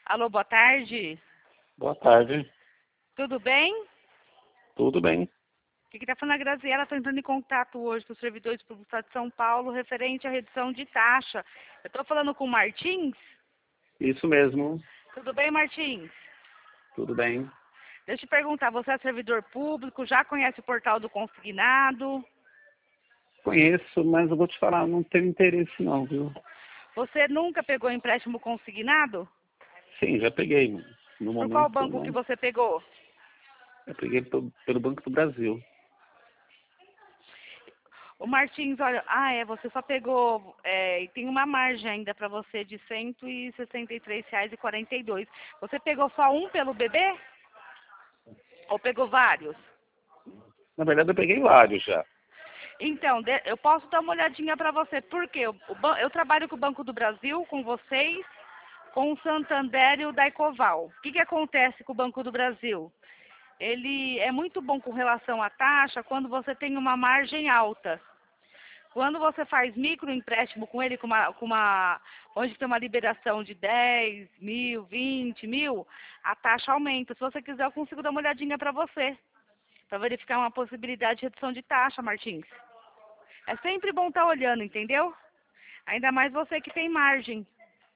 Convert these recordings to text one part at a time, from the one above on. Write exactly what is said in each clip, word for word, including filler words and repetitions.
Alô, boa tarde. Boa tarde, Tudo bem? tudo bem? Aqui que está falando a Graziela, estou entrando em contato hoje com os servidores públicos do Estado de São Paulo referente à redução de taxa. Eu estou falando com o Martins? Isso mesmo, Tudo bem, Martins? tudo bem. Deixa eu te perguntar, você é servidor público, já conhece o portal do Consignado? Conheço, mas eu vou te falar, não tenho interesse não, viu? Você nunca pegou empréstimo consignado? Sim, já peguei, mas no Por qual momento banco que não. você pegou? Eu peguei pelo, pelo Banco do Brasil. O Martins, olha, ah é, você só pegou, é, e tem uma margem ainda para você de cento e sessenta e três reais e quarenta e dois. Você pegou só um pelo bebê? Ou pegou vários? Na verdade, eu peguei vários já. Então, de- eu posso dar uma olhadinha para você. Por quê? O, o ban- eu trabalho com o Banco do Brasil, com vocês, com o Santander e o Daicoval. O que, que acontece com o Banco do Brasil? Ele é muito bom com relação à taxa quando você tem uma margem alta. Quando você faz microempréstimo com ele, com uma, com uma, onde tem uma liberação de dez mil, vinte mil, a taxa aumenta. Se você quiser, eu consigo dar uma olhadinha para você, para verificar uma possibilidade de redução de taxa, Martins. É sempre bom estar olhando, entendeu? Ainda mais você que tem margem.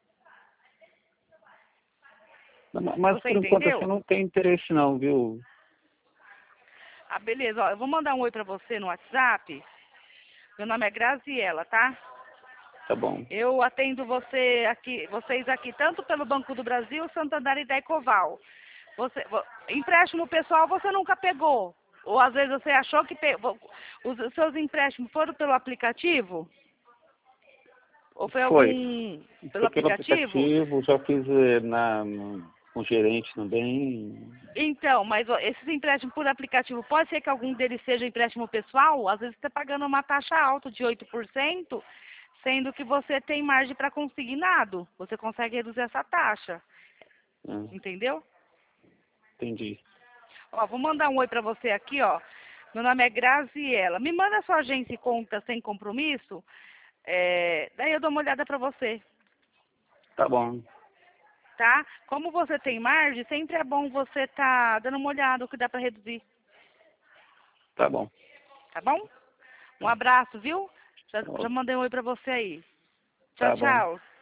Mas Você por enquanto assim, entendeu? eu não tenho interesse não, viu? Ah, beleza. Ó, eu vou mandar um oi para você no WhatsApp. Meu nome é Graziela, tá? Tá bom. Eu atendo você aqui, vocês aqui, tanto pelo Banco do Brasil, Santander e Daicoval. Você, vo- empréstimo pessoal você nunca pegou? Ou às vezes você achou que pe- vo- os seus empréstimos foram pelo aplicativo? Ou foi Foi. algum pelo Foi pelo aplicativo? aplicativo, já fiz eh, na, no, com o gerente também. Então, mas ó, esses empréstimos por aplicativo, pode ser que algum deles seja empréstimo pessoal? Às vezes você está pagando uma taxa alta de oito por cento, sendo que você tem margem para consignado. Você consegue reduzir essa taxa, Ah, entendeu? entendi. Ó, vou mandar um oi para você aqui, ó. Meu nome é Graziela. Me manda sua agência e conta sem compromisso. É, daí eu dou uma olhada para você, Tá bom, tá? Como você tem margem, sempre é bom você estar dando uma olhada o que dá para reduzir, tá bom. tá bom? Um Tá, abraço, viu? Já, já Ó, mandei um oi pra você aí. Tchau, tá bom. tchau.